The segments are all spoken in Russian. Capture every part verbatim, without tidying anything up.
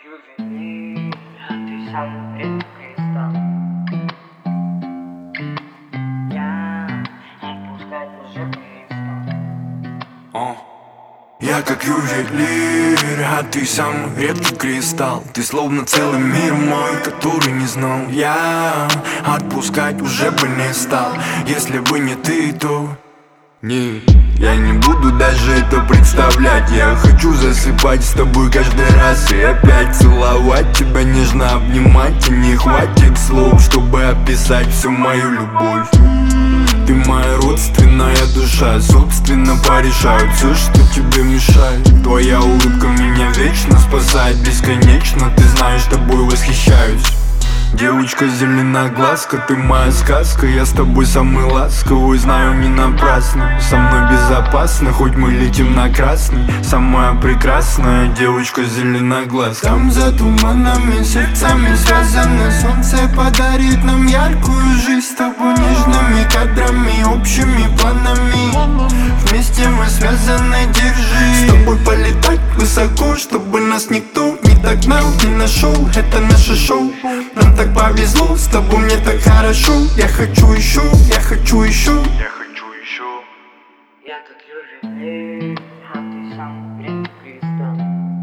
ювелир, а ты самый редкий кристалл. Я отпускать уже перестал. Я как ювелир, а ты самый редкий кристалл. Ты словно целый мир мой, который не знал. Я отпускать уже бы не стал. Если бы не ты, то не, я не буду даже это представлять. Я хочу засыпать с тобой каждый раз и опять целовать тебя, нежно обнимать. И не хватит слов, чтобы описать всю мою любовь. Ты моя родственная душа, собственно порешаю все, что тебе мешает. Твоя улыбка меня вечно спасает, бесконечно, ты знаешь, тобой восхищаюсь. Девочка зеленоглазка, ты моя сказка. Я с тобой самый ласковый, знаю, не напрасно. Со мной безопасно, хоть мы летим на красный. Самая прекрасная девочка зеленоглазка. Там за туманами, сердцами связано. Солнце подарит нам яркую жизнь с тобой, нежными кадрами, общими планами. Вместе мы связаны, держи. С тобой полетать высоко, чтобы нас никто не догнал, не нашел. Это наше шоу, нам так повезло, с тобой мне так хорошо. Я хочу еще, я хочу еще, я хочу еще. Я как ювелир, а ты самый редкий кристалл.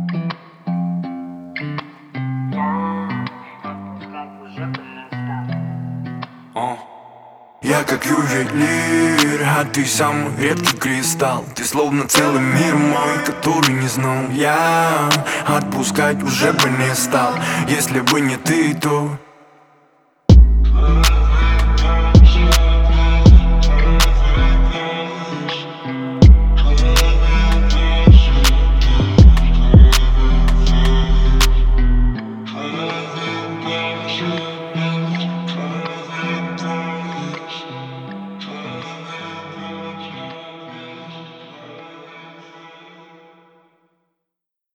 Я отпускать уже перестал. Я как ювелир, а ты самый редкий кристалл. Ты словно целый мир мой, который не знал. Я отпускать уже бы не стал. Если бы не ты, то